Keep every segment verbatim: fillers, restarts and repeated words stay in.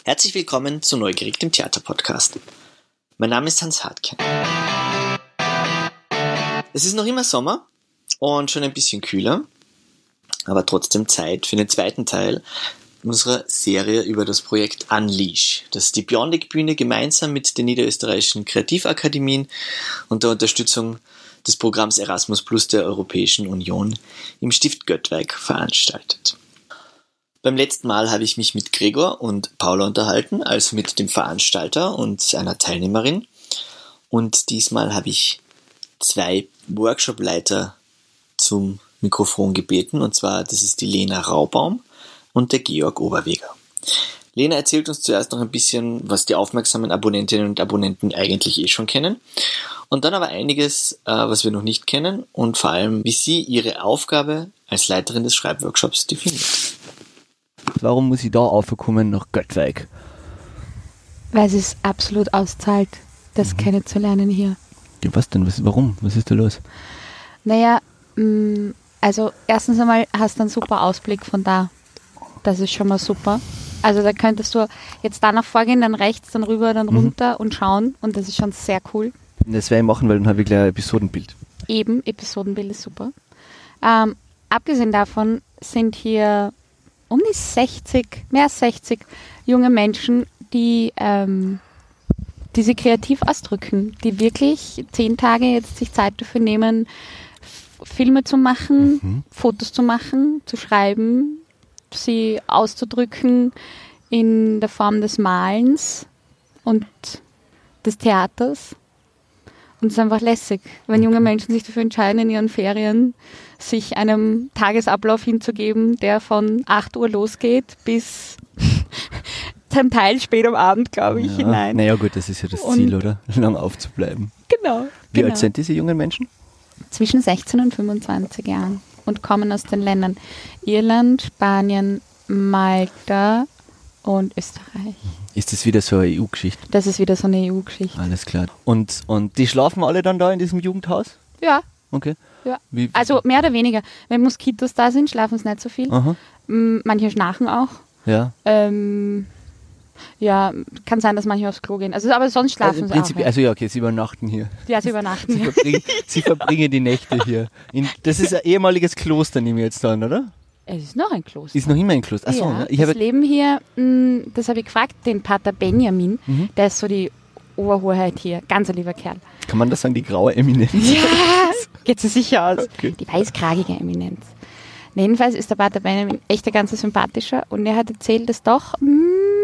Herzlich willkommen zu Neugierig, dem Theaterpodcast. Mein Name ist Hans Hartke. Es ist noch immer Sommer und schon ein bisschen kühler, aber trotzdem Zeit für den zweiten Teil unserer Serie über das Projekt Unleash, das die Beyondic-Bühne gemeinsam mit den niederösterreichischen Kreativakademien und der Unterstützung des Programms Erasmus Plus der Europäischen Union im Stift Göttwerk veranstaltet. Beim letzten Mal habe ich mich mit Gregor und Paula unterhalten, also mit dem Veranstalter und einer Teilnehmerin. Und diesmal habe ich zwei Workshopleiter zum Mikrofon gebeten, und zwar das ist die Lena Raubaum und der Georg Oberweger. Lena erzählt uns zuerst noch ein bisschen, was die aufmerksamen Abonnentinnen und Abonnenten eigentlich eh schon kennen. Und dann aber einiges, äh, was wir noch nicht kennen und vor allem, wie sie ihre Aufgabe als Leiterin des Schreibworkshops definiert. Warum muss ich da aufkommen nach Göttwerk? Weil es ist absolut auszahlt, das mhm. kennenzulernen hier. Ja, was denn? Was, warum? Was ist da los? Naja, mh, also erstens einmal hast du einen super Ausblick von da. Das ist schon mal super. Also da könntest du jetzt danach vorgehen, dann rechts, dann rüber, dann mhm. runter und schauen. Und das ist schon sehr cool. Das werde ich machen, weil dann habe ich gleich ein Episodenbild. Eben, Episodenbild ist super. Ähm, abgesehen davon sind hier um die sechzig, mehr als sechzig junge Menschen, die, ähm, die sich kreativ ausdrücken, die wirklich zehn Tage jetzt sich Zeit dafür nehmen, F- Filme zu machen, mhm. Fotos zu machen, zu schreiben, sie auszudrücken in der Form des Malens und des Theaters. Und es ist einfach lässig, wenn junge Menschen sich dafür entscheiden, in ihren Ferien sich einem Tagesablauf hinzugeben, der von acht Uhr losgeht bis zum Teil spät am Abend, glaube ich, ja. hinein. Naja gut, das ist ja das und Ziel, oder? Lang aufzubleiben. Genau. Wie genau. alt sind diese jungen Menschen? Zwischen sechzehn und fünfundzwanzig Jahren und kommen aus den Ländern Irland, Spanien, Malta und Österreich. Ist das wieder so eine E U-Geschichte? Das ist wieder so eine E U-Geschichte. Alles klar. Und, und die schlafen alle dann da in diesem Jugendhaus? Ja. Okay. Ja. Wie? Also mehr oder weniger. Wenn Moskitos da sind, schlafen sie nicht so viel. Aha. Manche schnarchen auch. Ja. Ähm, ja, kann sein, dass manche aufs Klo gehen. Also, aber sonst schlafen also sie auch. Ja. Also ja, okay, sie übernachten hier. Ja, sie übernachten Sie hier. verbringen, sie verbringen die Nächte hier. In, das ist ein ehemaliges Kloster, nehme ich jetzt an, oder? Es ist noch ein Kloster. Ist noch immer ein Kloster. Achso, ja, ne? Ich das habe leben hier, mh, das habe ich gefragt, den Pater Benjamin, mhm. der ist so die Oberhoheit hier. Ganz ein lieber Kerl. Kann man das sagen, die graue Eminenz? Ja, geht sie sicher aus. Okay. Die weißkragige Eminenz. Jedenfalls ist der Pater Benjamin echt ein ganz sympathischer und er hat erzählt, dass doch, mh,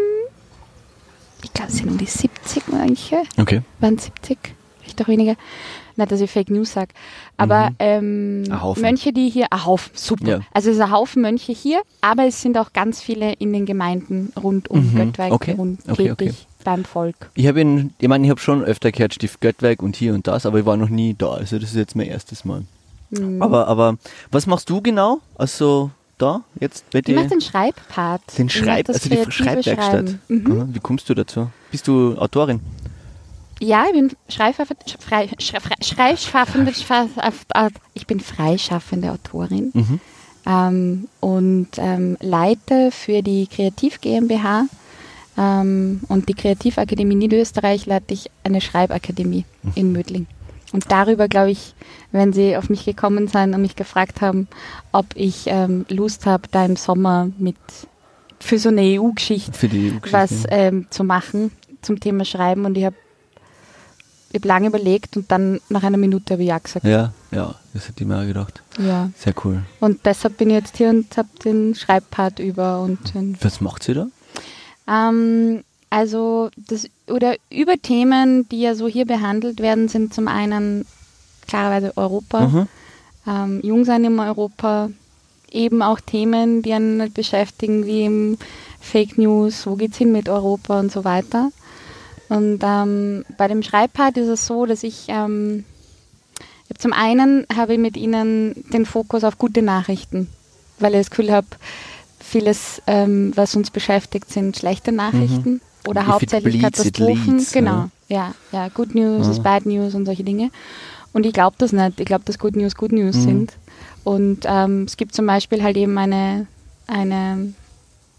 ich glaube, es sind um die siebzig Mönche. Okay. Waren siebzig? Vielleicht auch weniger. Nicht, dass ich Fake News sage. Aber mhm. ähm, Mönche, die hier, ein Haufen, super. Ja. Also es ist ein Haufen Mönche hier, aber es sind auch ganz viele in den Gemeinden rund um mhm. Göttwerk okay. rund okay, tätig okay. beim Volk. Ich habe ihn, ich meine, ich habe schon öfter gehört, Stift Göttwerk und hier und das, aber ich war noch nie da. Also das ist jetzt mein erstes Mal. Mhm. Aber, aber was machst du genau? Also da jetzt bei dir? Ich mache den Schreibpart. Den Schreib, also die Schreibwerkstatt. Mhm. Wie kommst du dazu? Bist du Autorin? Ja, ich bin freischaffende, frei, freischaffende, ich bin freischaffende Autorin mhm. ähm, und ähm, leite für die Kreativ GmbH ähm, und die Kreativakademie Niederösterreich leite ich eine Schreibakademie mhm. in Mödling. Und darüber, glaube ich, wenn Sie auf mich gekommen sind und mich gefragt haben, ob ich ähm, Lust habe, da im Sommer mit für so eine E U-Geschichte was ähm, zu machen zum Thema Schreiben. Und ich habe Ich habe lange überlegt und dann nach einer Minute habe ich ja gesagt. Ja, ja, das hätte ich mir auch gedacht. Ja. Sehr cool. Und deshalb bin ich jetzt hier und habe den Schreibpart über. Und den Was macht sie da? Ähm, also, das, oder über Themen, die ja so hier behandelt werden, sind zum einen klarerweise Europa, mhm. ähm, Jungsein im Europa, eben auch Themen, die einen beschäftigen, wie eben Fake News, wo geht's hin mit Europa und so weiter. Und ähm, bei dem Schreibpart ist es so, dass ich, ähm, ich zum einen habe ich mit ihnen den Fokus auf gute Nachrichten, weil ich das Gefühl habe, vieles, ähm, was uns beschäftigt, sind schlechte Nachrichten mhm. oder If hauptsächlich bleeds, Katastrophen. Leads, genau, ja, ja, Good News ja. ist Bad News und solche Dinge. Und ich glaube das nicht. Ich glaube, dass Good News Good News mhm. sind. Und ähm, es gibt zum Beispiel halt eben eine, eine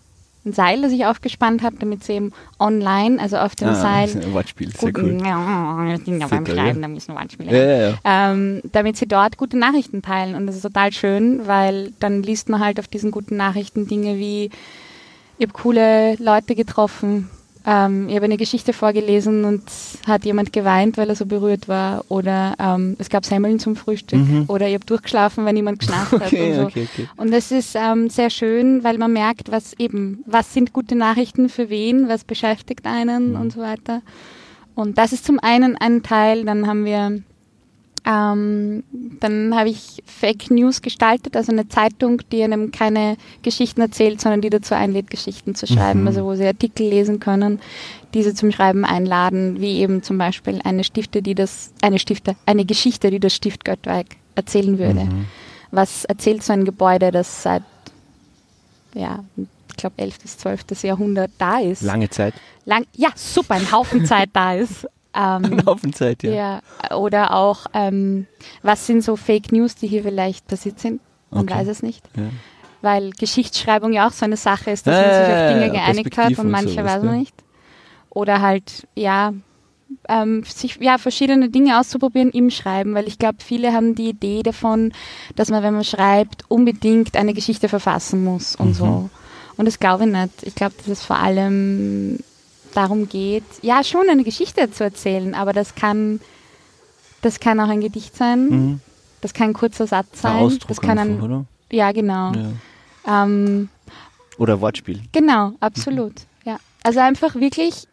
ein Seil, das ich aufgespannt habe, damit sie eben online, also auf dem Ah, Seil, das ist ein Wortspiel, sehr gut, cool. ja, ich bin ja beim Sehr toll, Schreiben, ja. da müssen Wortspiele Ja, ja, ja. ähm, damit sie dort gute Nachrichten teilen. Und das ist total schön, weil dann liest man halt auf diesen guten Nachrichten Dinge wie, ich habe coole Leute getroffen, ähm, ich habe eine Geschichte vorgelesen und hat jemand geweint, weil er so berührt war, oder ähm, es gab Semmeln zum Frühstück, Mhm. oder ich habe durchgeschlafen, wenn jemand geschnarcht hat Okay, und so. okay, okay. Und das ist ähm, sehr schön, weil man merkt, was eben, was sind gute Nachrichten für wen, was beschäftigt einen Mhm. und so weiter. Und das ist zum einen ein Teil, dann haben wir, ähm, dann habe ich Fake News gestaltet, also eine Zeitung, die einem keine Geschichten erzählt, sondern die dazu einlädt, Geschichten zu schreiben, Mhm. also wo sie Artikel lesen können, diese zum Schreiben einladen, wie eben zum Beispiel eine Stifte, die das, eine Stifte, eine Geschichte, die das Stift Göttweig erzählen würde. Mhm. Was erzählt so ein Gebäude, das seit, ja, ich glaube, elftes, zwölftes Jahrhundert da ist. Lange Zeit. Lang, ja, super, ein Haufen Zeit da ist. Ähm, Ein Haufen Zeit, ja. ja. Oder auch, ähm, was sind so Fake News, die hier vielleicht passiert sind? Man Okay. weiß es nicht. Ja. Weil Geschichtsschreibung ja auch so eine Sache ist, dass Ja, man sich ja, auf Dinge ja, geeinigt hat Perspektiven und und manche sowas, weiß man ja. nicht. Oder halt, ja, ähm, sich ja, verschiedene Dinge auszuprobieren im Schreiben, weil ich glaube, viele haben die Idee davon, dass man, wenn man schreibt, unbedingt eine Geschichte verfassen muss und Mhm. so. Und das glaube ich nicht. Ich glaube, dass es vor allem darum geht, ja, schon eine Geschichte zu erzählen, aber das kann, das kann auch ein Gedicht sein, Mhm. das kann ein kurzer Satz Ein sein, Ausdruck das kann einfach, ein, oder? ja, genau. Ja. Ähm, Oder Wortspiel. genau, absolut. Ja. Also einfach wirklich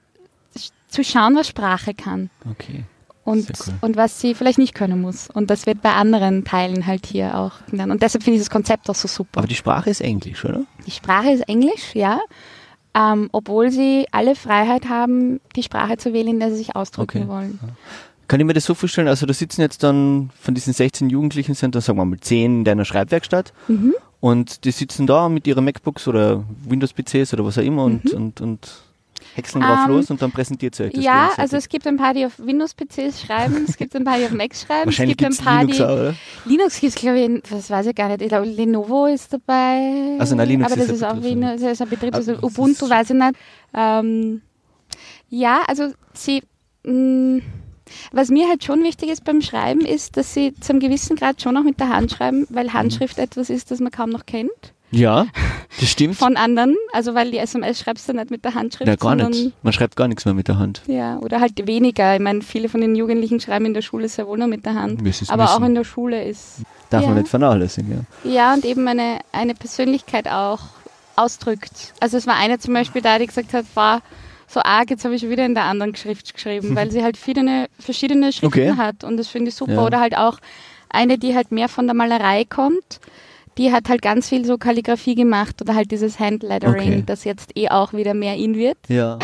zu schauen, was Sprache kann Okay. und, Sehr cool. und was sie vielleicht nicht können muss. Und das wird bei anderen Teilen halt hier auch genannt. Und deshalb finde ich das Konzept auch so super. Aber die Sprache ist Englisch, oder? Die Sprache ist Englisch, ja, ähm, obwohl sie alle Freiheit haben, die Sprache zu wählen, in der sie sich ausdrücken Okay. wollen. Kann ich mir das so vorstellen, also da sitzen jetzt dann von diesen sechzehn Jugendlichen, sind da sagen wir mal zehn in deiner Schreibwerkstatt Mhm. und die sitzen da mit ihren MacBooks oder Windows-P Cs oder was auch immer und, Mhm. und, und häckseln drauf Ähm, los und dann präsentiert sie euch das Ja, gegenseitig. also es gibt ein paar, die auf Windows-P Cs schreiben, es gibt ein paar, die auf Macs schreiben, Wahrscheinlich es gibt gibt ein es paar, Linux die... auch, oder? Linux gibt es, glaube ich, in- das weiß ich gar nicht. Ich glaube, Lenovo ist dabei. Also, na, Linux aber das ist ist ein auch Betrieb, Windows, das ist ein Betrieb, also Aber das Ubuntu ist- weiß ich nicht. Ähm, ja, also sie, mh, was mir halt schon wichtig ist beim Schreiben, ist, dass sie zum gewissen Grad schon auch mit der Hand schreiben, weil Mhm. Handschrift etwas ist, das man kaum noch kennt Ja, das stimmt. von anderen. Also weil die S M S schreibst du nicht mit der Handschrift, Ja, gar sondern nicht. Man schreibt gar nichts mehr mit der Hand. ja, oder halt weniger. Ich meine, viele von den Jugendlichen schreiben in der Schule sehr wohl noch mit der Hand. Müssen es Aber müssen. auch in der Schule ist. Darf ja. man nicht vernachlässigen, ja. Ja, und eben eine, eine Persönlichkeit auch ausdrückt. Also es war eine zum Beispiel da, die gesagt hat, war so arg, jetzt habe ich schon wieder in der anderen Schrift geschrieben, weil sie halt verschiedene, verschiedene Schriften Okay. hat und das finde ich super. Ja. Oder halt auch eine, die halt mehr von der Malerei kommt, die hat halt ganz viel so Kalligrafie gemacht oder halt dieses Handlettering, Okay. das jetzt eh auch wieder mehr in wird. Ja.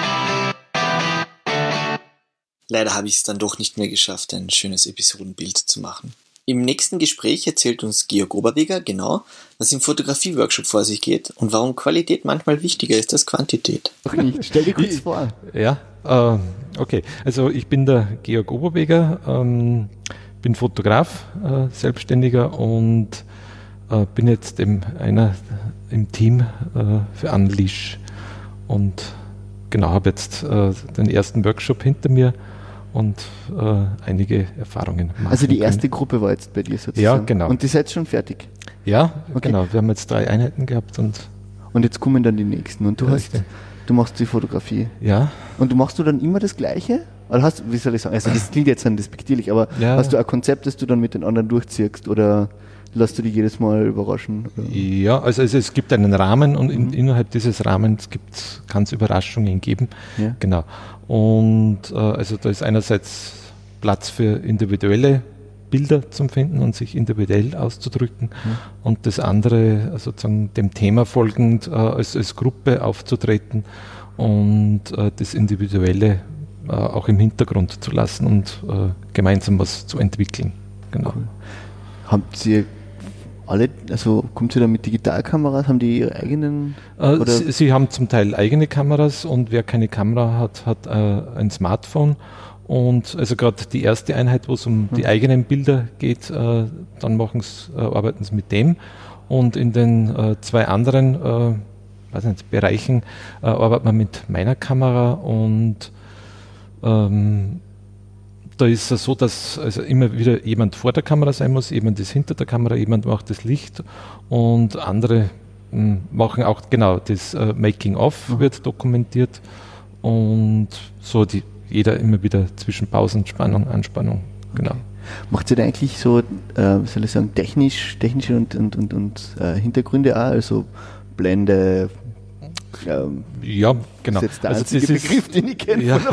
Leider habe ich es dann doch nicht mehr geschafft, ein schönes Episodenbild zu machen. Im nächsten Gespräch erzählt uns Georg Oberweger genau, was im Fotografie-Workshop vor sich geht und warum Qualität manchmal wichtiger ist als Quantität. Doch nicht. Stell dir kurz vor. Ja, äh, okay. Also ich bin der Georg Oberweger, ähm, bin Fotograf, äh, Selbstständiger und äh, bin jetzt eben einer im Team äh, für Unleash und genau, habe jetzt äh, den ersten Workshop hinter mir und äh, einige Erfahrungen machen Also die können. erste Gruppe war jetzt bei dir sozusagen. Ja, genau. Und die seid schon fertig. Ja, Okay. genau. Wir haben jetzt drei Einheiten gehabt und Und jetzt kommen dann die nächsten. Und du Ja, hast, richtig. du machst die Fotografie. ja, Und du machst du dann immer das Gleiche? Oder hast, wie soll ich sagen, also das klingt jetzt dann despektierlich, aber Ja. hast du ein Konzept, das du dann mit den anderen durchziehst oder lässt du dich jedes Mal überraschen? Oder? ja, also es, es gibt einen Rahmen und in, innerhalb dieses Rahmens kann es Überraschungen geben. Ja. Genau. Und äh, also da ist einerseits Platz für individuelle Bilder zum Finden und sich individuell auszudrücken und das andere äh, sozusagen dem Thema folgend äh, als, als Gruppe aufzutreten und äh, das Individuelle äh, auch im Hintergrund zu lassen und äh, gemeinsam was zu entwickeln. Genau. Habt ihr alle, also kommt ihr da mit Digitalkameras, haben die ihre eigenen? Äh, Oder- sie, sie haben zum Teil eigene Kameras und wer keine Kamera hat, hat äh, ein Smartphone. Und also gerade die erste Einheit, wo es um die eigenen Bilder geht, äh, dann machen's, äh, arbeiten sie mit dem. Und in den äh, zwei anderen, äh, weiß nicht, Bereichen äh, arbeitet man mit meiner Kamera und ähm, da ist es so, dass also immer wieder jemand vor der Kamera sein muss, jemand ist hinter der Kamera, jemand macht das Licht und andere mh, machen auch, genau, das äh, Making-of mhm. wird dokumentiert und so die, jeder immer wieder zwischen Pausen, Spannung, Anspannung, genau. Okay. Macht ihr da eigentlich so, äh, soll ich sagen, technisch, technische und, und, und, und äh, Hintergründe auch, also Blende? Ähm, ja, genau. Das ist jetzt der also einzige das Begriff, ist, den ich kenne. ja.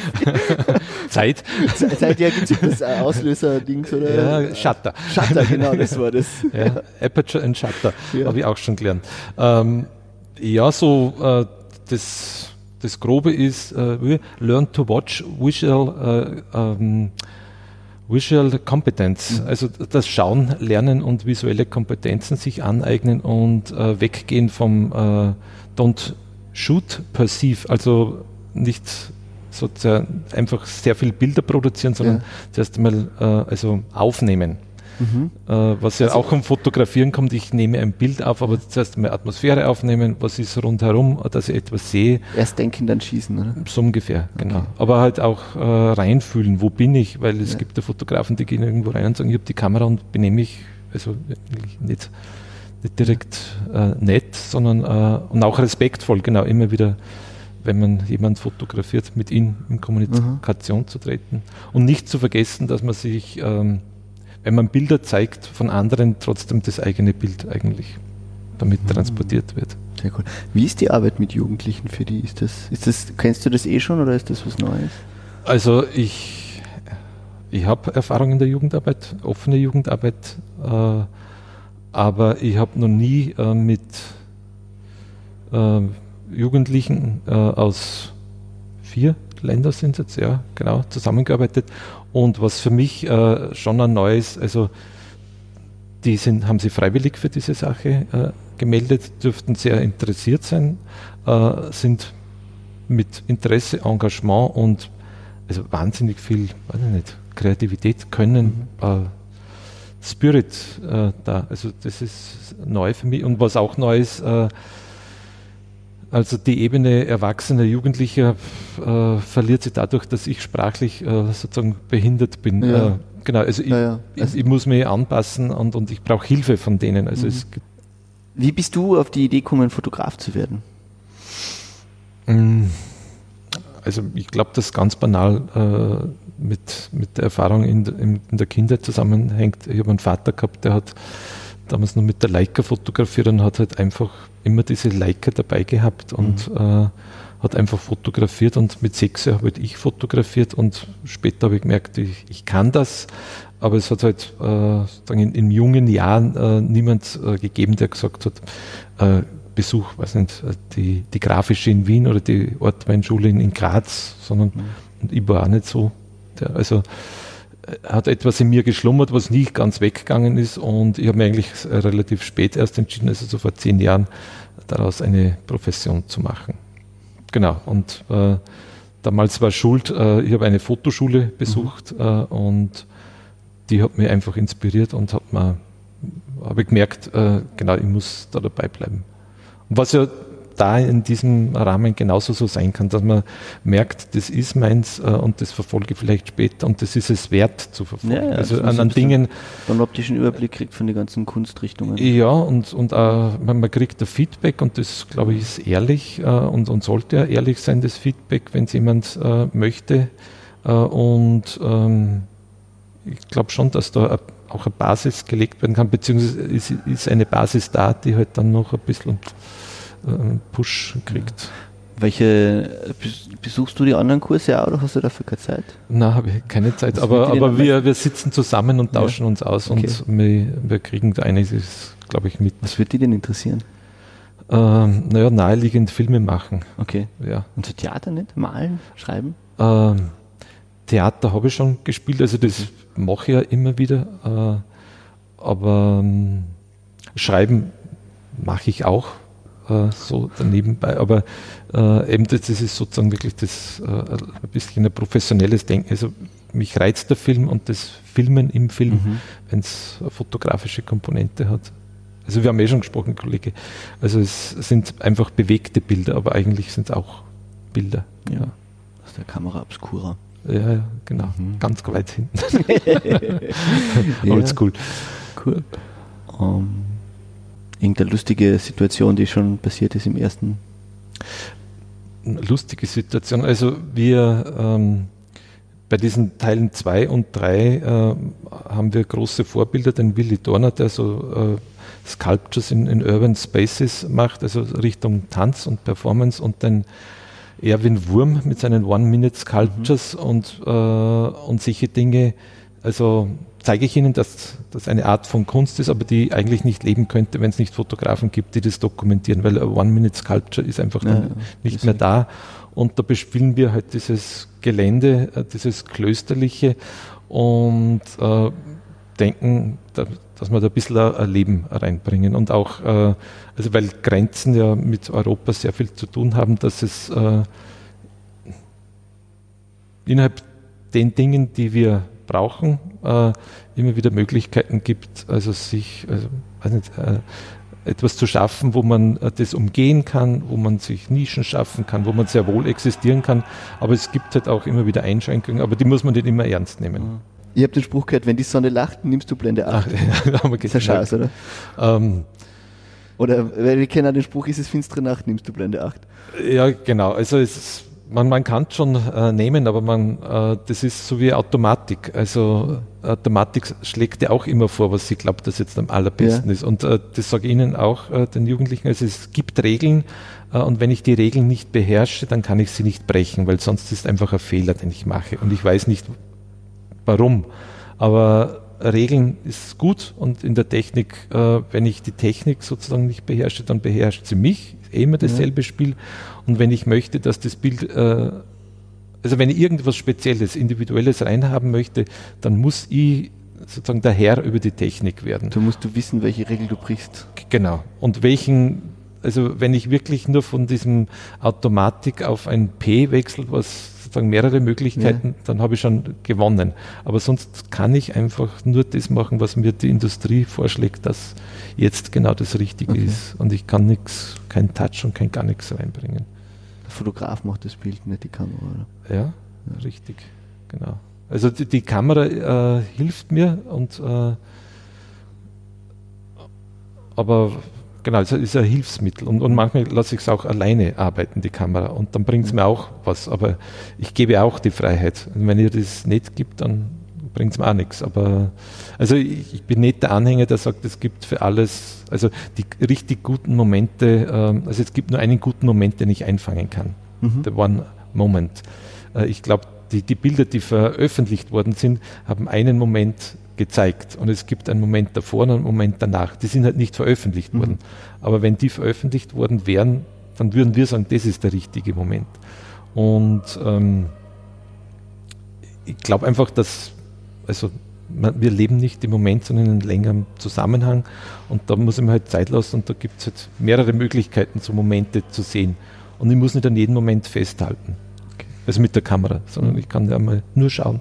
Zeit. Seit ja gibt es das Auslöser-Dings, oder? Ja, Shutter. Shutter, genau, das war das. Ja, Aperture and Shutter, ja. habe ich auch schon gelernt. Ähm, ja, so äh, das, das Grobe ist, äh, learn to watch visual äh, ähm, Visual Competence, mhm. also das Schauen, Lernen und visuelle Kompetenzen sich aneignen und äh, weggehen vom äh, Don't Shoot, Perceive, also nicht sozusagen einfach sehr viele Bilder produzieren, sondern ja. zuerst einmal äh, also aufnehmen. Mhm. Äh, was ja also auch um Fotografieren kommt, ich nehme ein Bild auf, aber zuerst einmal Atmosphäre aufnehmen, was ist rundherum, dass ich etwas sehe. Erst denken, dann schießen, oder? So ungefähr, genau. Okay. Aber halt auch äh, reinfühlen, wo bin ich, weil es ja. gibt ja Fotografen, die gehen irgendwo rein und sagen, ich habe die Kamera und benehme mich, also nicht, nicht direkt äh, nett, sondern äh, und auch respektvoll, genau, immer wieder, wenn man jemanden fotografiert, mit ihm in Kommunikation mhm. zu treten und nicht zu vergessen, dass man sich ähm, wenn man Bilder zeigt von anderen, trotzdem das eigene Bild eigentlich damit transportiert wird. Sehr cool. Wie ist die Arbeit mit Jugendlichen für die? Ist das, ist das, kennst du das eh schon oder ist das was Neues? Also ich, ich habe Erfahrung in der Jugendarbeit, offene Jugendarbeit, äh, aber ich habe noch nie äh, mit äh, Jugendlichen äh, aus vier Ländern sind jetzt, ja, genau, zusammengearbeitet. Und was für mich äh, schon ein neues, also die sind, haben sich freiwillig für diese Sache äh, gemeldet, dürften sehr interessiert sein, äh, sind mit Interesse, Engagement und also wahnsinnig viel, weiß ich nicht, Kreativität, Können, mhm. äh, Spirit äh, da. Also das ist neu für mich. Und was auch neu ist, äh, also die Ebene erwachsener Jugendlicher äh, verliert sich dadurch, dass ich sprachlich äh, sozusagen behindert bin. Ja. Äh, genau, also, ja, ja. Ich, also ich muss mich anpassen und, und ich brauche Hilfe von denen. Also mhm. es gibt Wie bist du auf die Idee gekommen, Fotograf zu werden? Also ich glaube, das ganz banal äh, mit, mit der Erfahrung in, in, in der Kindheit zusammenhängt. Ich habe einen Vater gehabt, der hat damals noch mit der Leica fotografiert und hat halt einfach immer diese Leica dabei gehabt und mhm. äh, hat einfach fotografiert und mit sechs Jahren habe halt ich fotografiert und später habe ich gemerkt, ich, ich kann das, aber es hat halt äh, in, in jungen Jahren äh, niemand äh, gegeben, der gesagt hat, äh, Besuch, weiß nicht, die, die Grafische in Wien oder die Ortweinschule in, in Graz, sondern mhm. und ich war auch nicht so. Der, also hat etwas in mir geschlummert, was nie ganz weggegangen ist und ich habe mir eigentlich relativ spät erst entschieden, also so vor zehn Jahren, daraus eine Profession zu machen. Genau, und äh, damals war Schuld, äh, ich habe eine Fotoschule besucht mhm. äh, und die hat mich einfach inspiriert und hat mir, habe ich gemerkt, äh, genau, ich muss da dabei bleiben. Und was ja da in diesem Rahmen genauso so sein kann, dass man merkt, das ist meins äh, und das verfolge ich vielleicht später und das ist es wert zu verfolgen. Ja, ja, also an, an Dingen. Einen optischen Überblick kriegt von den ganzen Kunstrichtungen. Ja, und, und äh, man kriegt ein Feedback und das, glaube ich, ist ehrlich äh, und, und sollte ja ehrlich sein, das Feedback, wenn es jemand äh, möchte. Äh, und ähm, ich glaube schon, dass da auch eine Basis gelegt werden kann, beziehungsweise ist, ist eine Basis da, die halt dann noch ein bisschen Push kriegt. Welche, besuchst du die anderen Kurse auch oder hast du dafür keine Zeit? Nein, habe ich keine Zeit, was aber, aber wir, wir sitzen zusammen und tauschen ja. uns aus okay. und wir, wir kriegen da einiges, glaube ich, mit. Was würde dich denn interessieren? Ähm, naja, naheliegend Filme machen. Okay. Ja. Und so Theater nicht? Malen? Schreiben? Ähm, Theater habe ich schon gespielt, also das mache ich ja immer wieder, äh, aber ähm, Schreiben mache ich auch. So danebenbei, aber äh, eben das, das ist sozusagen wirklich das äh, ein bisschen ein professionelles Denken. Also mich reizt der Film und das Filmen im Film, mhm. wenn es eine fotografische Komponente hat. Also wir haben eh schon gesprochen, Kollege. Also es sind einfach bewegte Bilder, aber eigentlich sind es auch Bilder. Ja. Ja. Aus der Kamera obscura. Ja, ja, genau. Mhm. Ganz weit hinten. Ja. Oldschool. Cool. Um, irgendeine lustige Situation, die schon passiert ist im ersten? Lustige Situation. Also wir ähm, bei diesen Teilen zwei und drei äh, haben wir große Vorbilder, den Willi Dorner, der so äh, Sculptures in, in Urban Spaces macht, also Richtung Tanz und Performance, und den Erwin Wurm mit seinen One-Minute-Sculptures mhm. und, äh, und solche Dinge. Also zeige ich Ihnen, dass das eine Art von Kunst ist, aber die eigentlich nicht leben könnte, wenn es nicht Fotografen gibt, die das dokumentieren, weil eine One-Minute-Sculpture ist einfach dann ja, nicht mehr da. Und da bespielen wir halt dieses Gelände, dieses Klösterliche, und äh, denken, da, dass wir da ein bisschen ein Leben reinbringen. Und auch, äh, also weil Grenzen ja mit Europa sehr viel zu tun haben, dass es äh, innerhalb den Dingen, die wir brauchen, äh, immer wieder Möglichkeiten gibt, also sich, also, weiß nicht, äh, etwas zu schaffen, wo man äh, das umgehen kann, wo man sich Nischen schaffen kann, wo man sehr wohl existieren kann. Aber es gibt halt auch immer wieder Einschränkungen, aber die muss man nicht immer ernst nehmen. Ich habe den Spruch gehört, wenn die Sonne lacht, nimmst du Blende acht. Ach, ja, aber das ist ja Scheiß, oder? Ähm, oder, weil wir kennen den Spruch, ist es finstere Nacht, nimmst du Blende acht. Ja, genau. Also es Man, man kann es schon äh, nehmen, aber man, äh, das ist so wie Automatik. Also Automatik schlägt ja auch immer vor, was sie glaubt, dass jetzt am allerbesten ja. ist. Und äh, das sage ich Ihnen auch, äh, den Jugendlichen. Also es gibt Regeln, äh, und wenn ich die Regeln nicht beherrsche, dann kann ich sie nicht brechen, weil sonst ist einfach ein Fehler, den ich mache. Und ich weiß nicht, warum. Aber Regeln ist gut, und in der Technik, äh, wenn ich die Technik sozusagen nicht beherrsche, dann beherrscht sie mich. Eh immer dasselbe ja. Spiel. Und wenn ich möchte, dass das Bild, äh, also wenn ich irgendwas Spezielles, Individuelles reinhaben möchte, dann muss ich sozusagen der Herr über die Technik werden. Du musst du wissen, welche Regel du brichst. Genau. Und welchen, also wenn ich wirklich nur von diesem Automatik auf ein P wechsle, was sozusagen mehrere Möglichkeiten, ja. dann habe ich schon gewonnen. Aber sonst kann ich einfach nur das machen, was mir die Industrie vorschlägt, dass jetzt genau das Richtige okay. ist. Und ich kann nichts, kein Touch und kein gar nichts reinbringen. Der Fotograf macht das Bild, nicht die Kamera, oder? Ja, ja. Richtig, genau. Also die, die Kamera äh, hilft mir, und äh, aber genau, es ist ein Hilfsmittel, und, und manchmal lasse ich es auch alleine arbeiten, die Kamera, und dann bringt es mir auch was, aber ich gebe auch die Freiheit. Und wenn ihr das nicht gibt, dann bringt es mir auch nichts. Aber also ich, ich bin nicht der Anhänger, der sagt, es gibt für alles, also die richtig guten Momente, ähm, also es gibt nur einen guten Moment, den ich einfangen kann. Mhm. The one moment. Äh, ich glaube, die, die Bilder, die veröffentlicht worden sind, haben einen Moment gezeigt, und es gibt einen Moment davor und einen Moment danach. Die sind halt nicht veröffentlicht mhm. worden. Aber wenn die veröffentlicht worden wären, dann würden wir sagen, das ist der richtige Moment. Und ähm, ich glaube einfach, dass also man, wir leben nicht im Moment, sondern in einem längeren Zusammenhang, und da muss ich mir halt Zeit lassen, und da gibt es halt mehrere Möglichkeiten, so Momente zu sehen. Und ich muss nicht an jedem Moment festhalten, okay. also mit der Kamera, sondern ich kann ja mal nur schauen.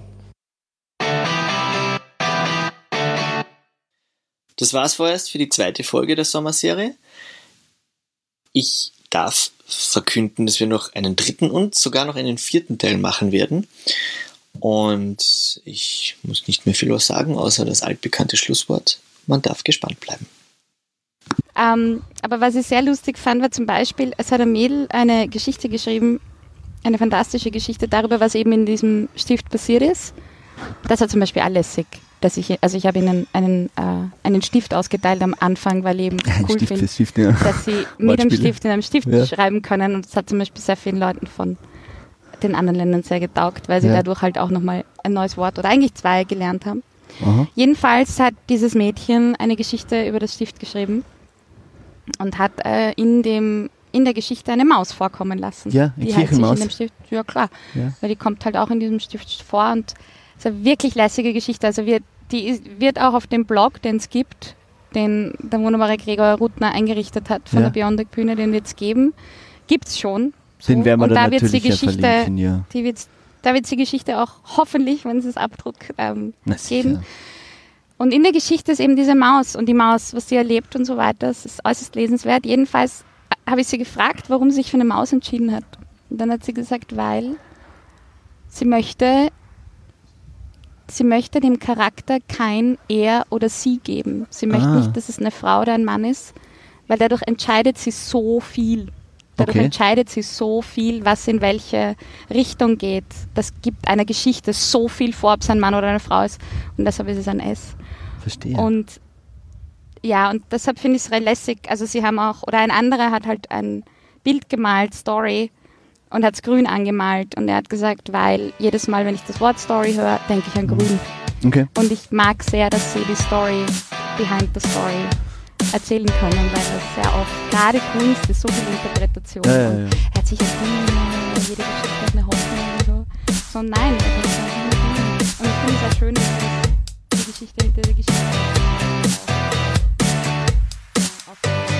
Das war's vorerst für die zweite Folge der Sommerserie. Ich darf verkünden, dass wir noch einen dritten und sogar noch einen vierten Teil machen werden. Und ich muss nicht mehr viel was sagen, außer das altbekannte Schlusswort. Man darf gespannt bleiben. Ähm, aber was ich sehr lustig fand, war zum Beispiel, es hat ein Mädel eine Geschichte geschrieben, eine fantastische Geschichte darüber, was eben in diesem Stift passiert ist. Das war zum Beispiel auch lässig. Dass ich, also ich habe ihnen einen, äh, einen Stift ausgeteilt am Anfang, weil ich eben cool finde, ja. dass sie mit einem Stift in einem Stift ja. schreiben können. Und das hat zum Beispiel sehr vielen Leuten von den anderen Ländern sehr getaugt, weil sie ja. dadurch halt auch nochmal ein neues Wort oder eigentlich zwei gelernt haben. Aha. Jedenfalls hat dieses Mädchen eine Geschichte über das Stift geschrieben und hat äh, in dem in der Geschichte eine Maus vorkommen lassen. Ja, eine die halt sich Kirchenmaus. in dem Stift, ja klar, ja. weil die kommt halt auch in diesem Stift vor, und es ist eine wirklich lässige Geschichte. Also wir, die ist, wird auch auf dem Blog, den es gibt, den der wunderbare Gregor Ruttner eingerichtet hat von ja. der Bionic Bühne, den wird es geben, gibt es schon. So. Den werden wir und dann da wird natürlich die Geschichte, ja verlinken, ja. die wird's, da wird es die Geschichte auch hoffentlich, wenn es das Abdruck ähm, geben. Und in der Geschichte ist eben diese Maus und die Maus, was sie erlebt und so weiter, das ist äußerst lesenswert. Jedenfalls habe ich sie gefragt, warum sie sich für eine Maus entschieden hat. Und dann hat sie gesagt, weil sie möchte, sie möchte dem Charakter kein Er oder Sie geben. Sie möchte Ah. nicht, dass es eine Frau oder ein Mann ist, weil dadurch entscheidet sie so viel. Dadurch Okay. entscheidet sie so viel, was in welche Richtung geht. Das gibt einer Geschichte so viel vor, ob es ein Mann oder eine Frau ist. Und deshalb ist es ein S. Verstehe. Und ja, und deshalb finde ich es recht lässig. Also sie haben auch, oder ein anderer hat halt ein Bild gemalt, Story, und hat es grün angemalt. Und er hat gesagt, weil jedes Mal, wenn ich das Wort Story höre, denke ich an grün. Okay. Und ich mag sehr, dass sie die Story behind the story erzählen können, weil das sehr oft, gerade Kunst ist so viel Interpretation. Ja, ja, ja. Und er hat sich erfunden, jede Geschichte hat eine Hoffnung und so. So nein, er hat nicht erfunden. Und ich finde es sehr schön, dass die Geschichte hinter der Geschichte auf